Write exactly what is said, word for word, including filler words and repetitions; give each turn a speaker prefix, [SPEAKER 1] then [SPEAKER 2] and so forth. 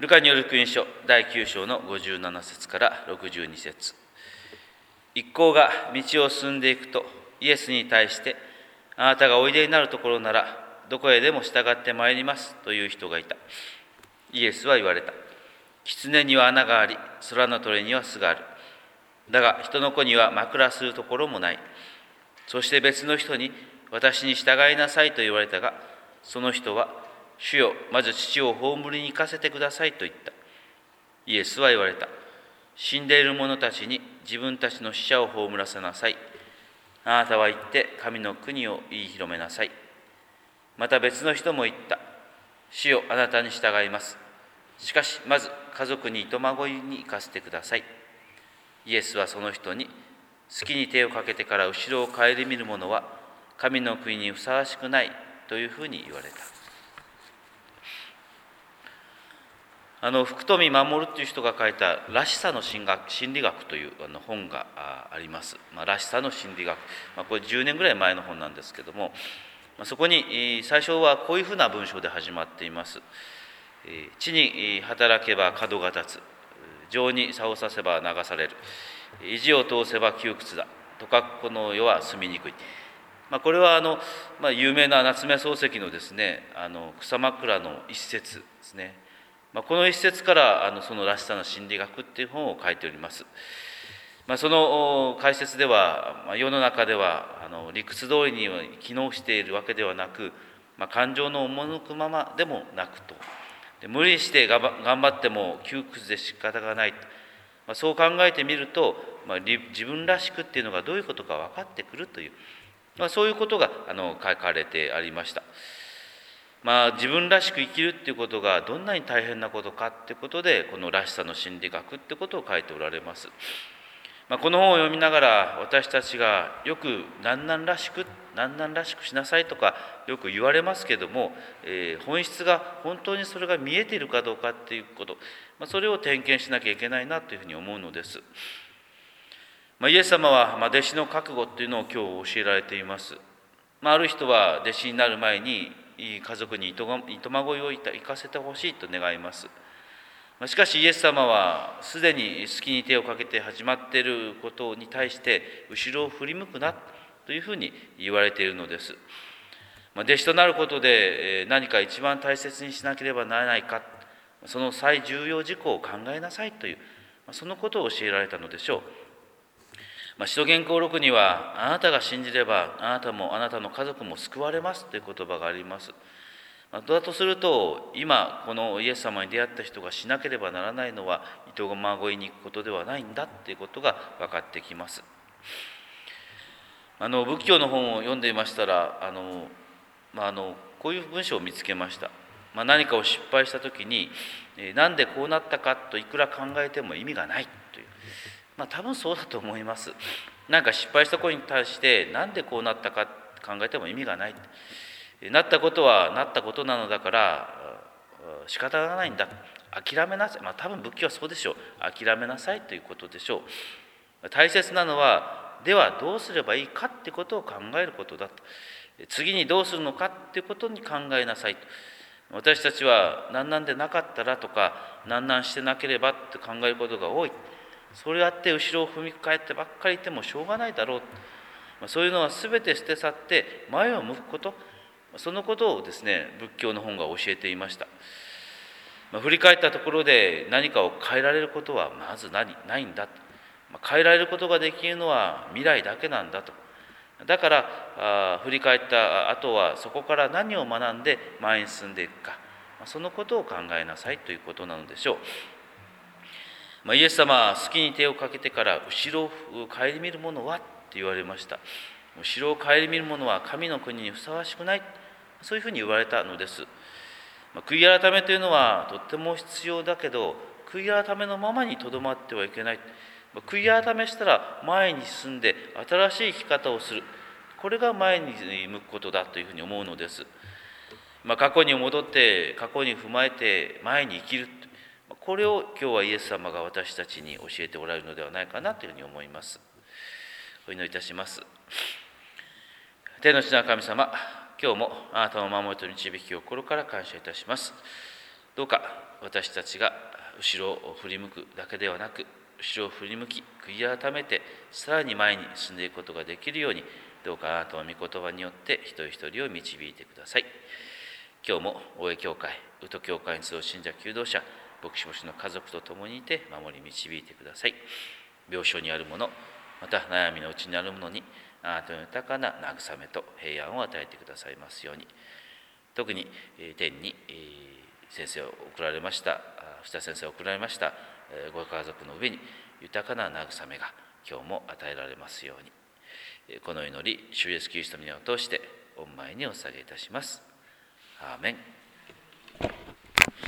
[SPEAKER 1] ルカによる福音書だいきゅう章のごじゅうなな節からろくじゅうに節。一行が道を進んでいくと、イエスに対して、あなたがおいでになるところなら、どこへでも従ってまいりますという人がいた。イエスは言われた。狐には穴があり、空の鳥には巣がある。だが人の子には枕するところもない。そして別の人に、私に従いなさいと言われたが、その人は、主よ、まず父を葬りに行かせてくださいと言った。イエスは言われた。死んでいる者たちに自分たちの死者を葬らせなさい。あなたは行って神の国を言い広めなさい。また別の人も言った。主よ、あなたに従います。しかし、まず家族にいとまごいに行かせてください。イエスはその人に、好きに手をかけてから後ろを顧みる者は、神の国にふさわしくないというふうに言われた。あの福富守という人が書いた「らしさの心理学」というあの本があります。まあ、らしさの心理学、まあ、これじゅうねんぐらい前の本なんですけども、まあ、そこに最初はこういうふうな文章で始まっています。地に働けば角が立つ、情に竿をさせば流される、意地を通せば窮屈だとか、この世は住みにくい。まあ、これはあの、まあ、有名な夏目漱石のですね、あの草枕の一節ですね。まあ、この一節からあのそのらしさの心理学っていう本を書いております。まあ、その解説では、まあ、世の中ではあの理屈通りに機能しているわけではなく、まあ、感情の赴くままでもなくと、で無理して頑張っても窮屈で仕方がない、まあ、そう考えてみると、まあ、自分らしくっていうのがどういうことか分かってくるという、まあ、そういうことがあの書かれてありました。まあ、自分らしく生きるっていうことがどんなに大変なことかっていうことで、このらしさの心理学ってことを書いておられます。まあ、この本を読みながら、私たちがよく何々らしく何々らしくしなさいとかよく言われますけども、えー、本質が本当にそれが見えているかどうかっていうこと、まあ、それを点検しなきゃいけないなというふうに思うのです。まあ、イエス様は、まあ、弟子の覚悟っていうのを今日教えられています。まあ、ある人は弟子になる前に家族にいとまごいを行かせてほしいと願います。しかしイエス様はすでに好きに手をかけて始まっていることに対して後ろを振り向くなというふうに言われているのです。弟子となることで何か一番大切にしなければならないか、その最重要事項を考えなさいという、そのことを教えられたのでしょう。まあ、使徒言行録には、あなたが信じれば、あなたもあなたの家族も救われますという言葉があります。まあ、だとすると、今、このイエス様に出会った人がしなければならないのは、いとまごいに行くことではないんだということが分かってきます。あの仏教の本を読んでいましたら、あの、まあ、あのこういう文章を見つけました。まあ、何かを失敗したときに、えー、なんでこうなったかといくら考えても意味がないという。まあ、多分そうだと思います。なんか失敗したことに対してなんでこうなったか考えても意味がない。なったことはなったことなのだから仕方がないんだ。諦めなさい。まあ多分仏教はそうでしょう。諦めなさいということでしょう。大切なのは、ではどうすればいいかってことを考えることだと。次にどうするのかってことに考えなさいと。私たちは何々でなかったらとか何々してなければって考えることが多い。それあって後ろを踏み返ってばっかりいてもしょうがないだろう。そういうのは全て捨て去って前を向くこと、そのことをですね、仏教の本が教えていました。まあ、振り返ったところで何かを変えられることはまず何ないんだと。まあ、変えられることができるのは未来だけなんだと。だからあ振り返った後はそこから何を学んで前に進んでいくか、そのことを考えなさいということなのでしょう。まあ、イエス様は好きに手をかけてから後ろを顧みる者はって言われました。後ろを顧みる者は神の国にふさわしくない、そういうふうに言われたのです。まあ、悔い改めというのはとっても必要だけど、悔い改めのままにとどまってはいけない。まあ、悔い改めしたら前に進んで新しい生き方をする、これが前に向くことだというふうに思うのです。まあ、過去に戻って過去に踏まえて前に生きる、これを今日はイエス様が私たちに教えておられるのではないかなというふうに思います。お祈りいたします。天の父なる神様、今日もあなたの守りと導きを心から感謝いたします。 どうか私たちが後ろを振り向くだけではなく、後ろを振り向き悔い改めてさらに前に進んでいくことができるように、どうかあなたの御言葉によって一人一人を導いてください。今日も大江教会、宇都教会に集う信者求道者、牧師牧師の家族と共にいて守り導いてください。病床にある者、また悩みのうちにある者にあなたの豊かな慰めと平安を与えてくださいますように。特に天に先生を送られました藤田先生を送られましたご家族の上に豊かな慰めが今日も与えられますように。この祈り、主イエスキリストの皆を通して御前にお捧げいたします。アーメン。